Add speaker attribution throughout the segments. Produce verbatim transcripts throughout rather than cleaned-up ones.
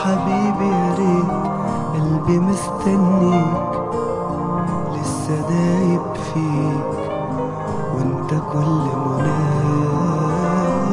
Speaker 1: حبيبي يا ريت قلبي مستنيك لسه دايب فيك وانت كل مناه.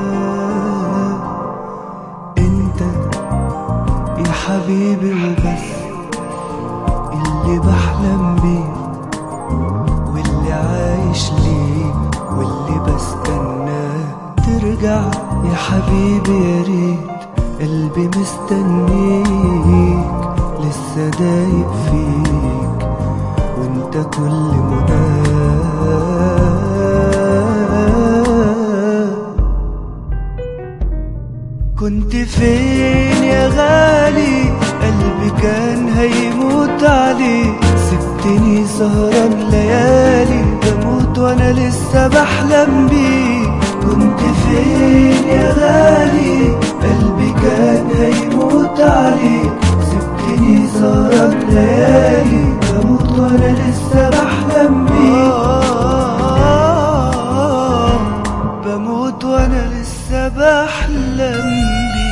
Speaker 1: انت يا حبيبي وبس اللي بحلم بيه واللي عايش ليه واللي بستناه. ترجع يا حبيبي يا ريت قلبي مستنيك لسه دايب فيك وانت كل مناه. كنت فين يا غالي قلبي كان هيموت عليك. سبتني سهران ليالي بموت وانا لسه بحلم بيك. كنت فين يا غالي قلبي كان هيموت عليك. سبتني سهران ليالي بموت وانا لسه بحلم بيك. بموت وانا لسه بحلم بيك.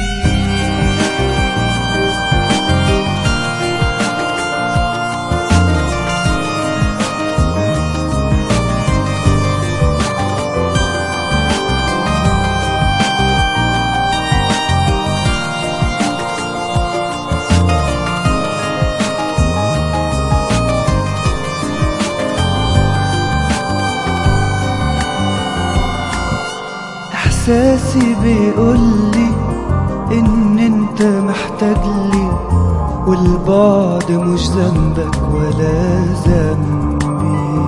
Speaker 1: احساسي بيقولي ان انت محتاجلي والبعد مش ذنبك ولا ذنبي.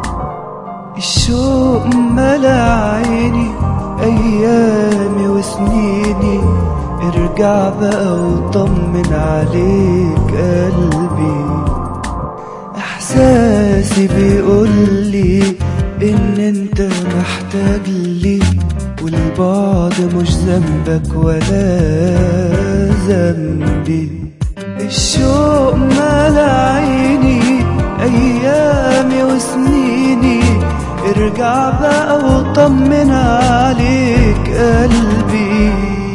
Speaker 1: الشوق ملا عيني ايامي وسنيني. ارجع بقى وطمن عليك قلبي. احساسي بيقولي ان انت محتاجلي والبعد مش ذنبك ولا ذنبي. الشوق ملا عيني ايامي وسنيني. ارجع بقى وطمن عليك قلبي.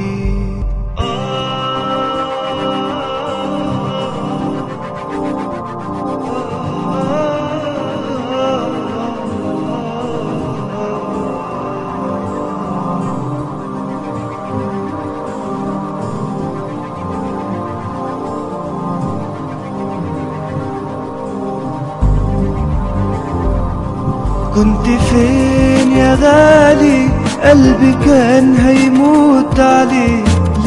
Speaker 1: كنت فين يا غالي قلبي كان هيموت عليك.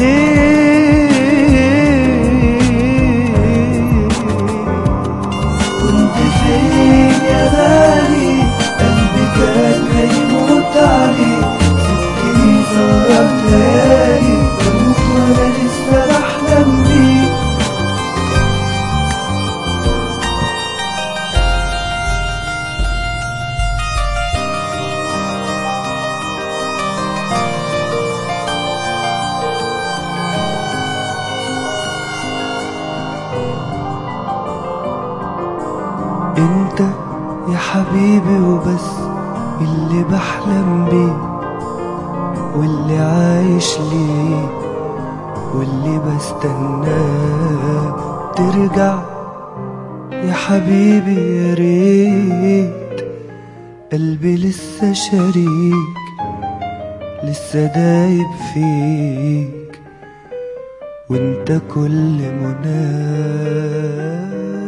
Speaker 1: ليه كنت فين يا غالي قلبي كان هيموت عليك. سبتني سهران ليالي بموت وانا لسه بحلم بيك. انت يا حبيبي وبس اللي بحلم بيه واللي عايش ليه واللي بستناه. ترجع يا حبيبي يا ريت قلبي لسه شريك لسه دايب فيك وانت كل مناه.